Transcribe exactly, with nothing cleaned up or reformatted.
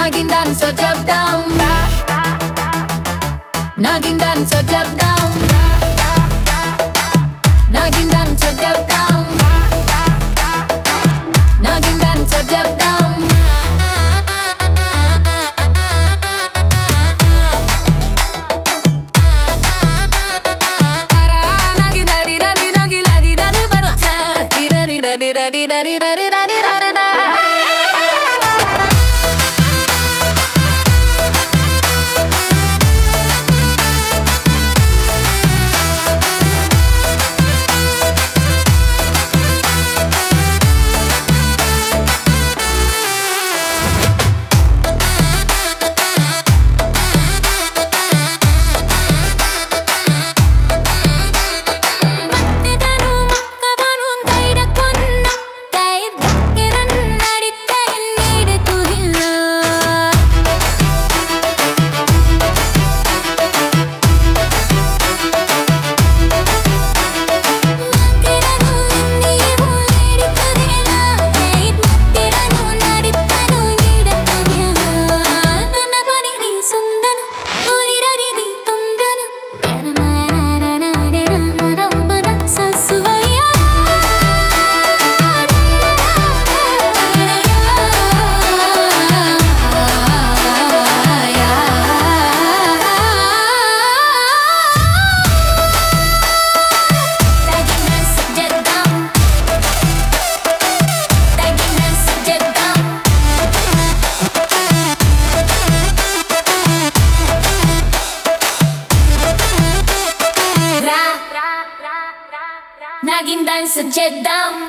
Naging dancer jab down, naging dancer jab down, naging dancer jab down, naging dancer jab down. Nagi nagi nagi nagi nagi nagi barata, nagi nagi nagi nagi nagi nagi nagi. Naging dancer jet down.